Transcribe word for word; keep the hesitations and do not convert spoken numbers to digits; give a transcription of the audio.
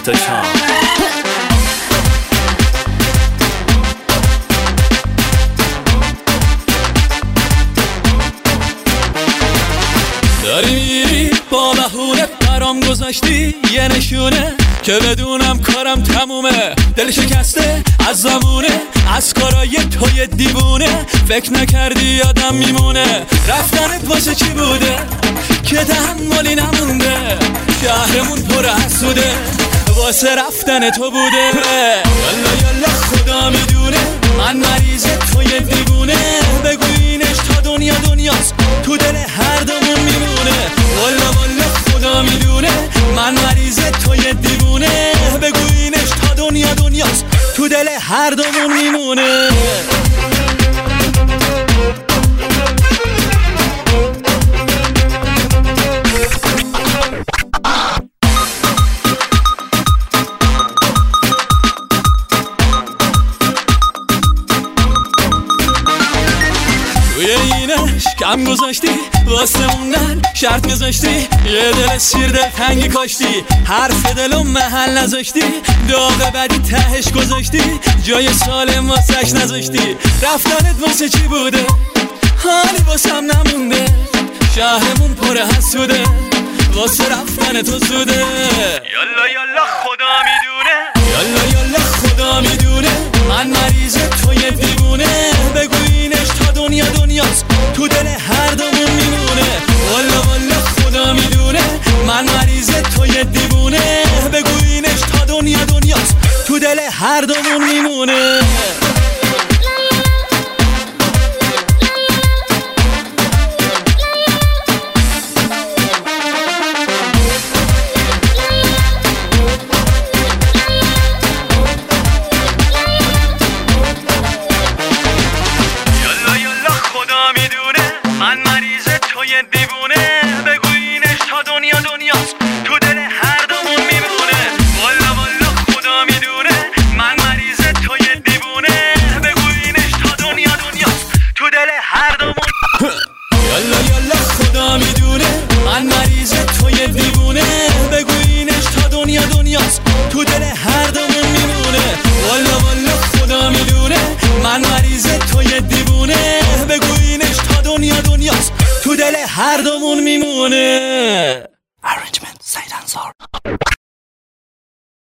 تا شام. داری میری با بهونه برام گذاشتی یه نشونه که بدونم کارم تمومه. دل شکسته از زمونه از کارای توی دیوونه. فکر نکردی یادم میمونه رفتنت واسه چی بوده که تحملی نمونده. شهرمون پر حسوده واسه رفتن تو بوده. یالا یالا خدا میدونه من مریض توی دیوونه. بگو اینش تا دنیا دنیاست تو دل هر دومون میمونه. والا والا خدا میدونه من مریض توی دیوونه. بگو اینش تا دنیا دنیاست تو دل هر دومون میمونه. توی اینش کم گذاشتی واسه موندن شرط میذاشتی. یه دل سیر دل تنگی کاشتی حرف دلو محل نذاشتی. داغ بدی تهش گذاشتی جای سالم واسش نذاشتی. رفتنت واسه چی بوده حالی واسم نمونده. شهرمون پر حسوده واسه رفتن تو زوده. یالا یالا خدا میدونه یالا یالا خدا میدونه من مریض توی دیوونه. بگو اینش تا دنیا دنیاست تو دل هر دومون میمونه. والا والا خدا میدونه من مریض توی دیوونه. بگو اینش تا دنیا دنیاست تو دل هر دومون میمونه. من مریض توی دیوونه.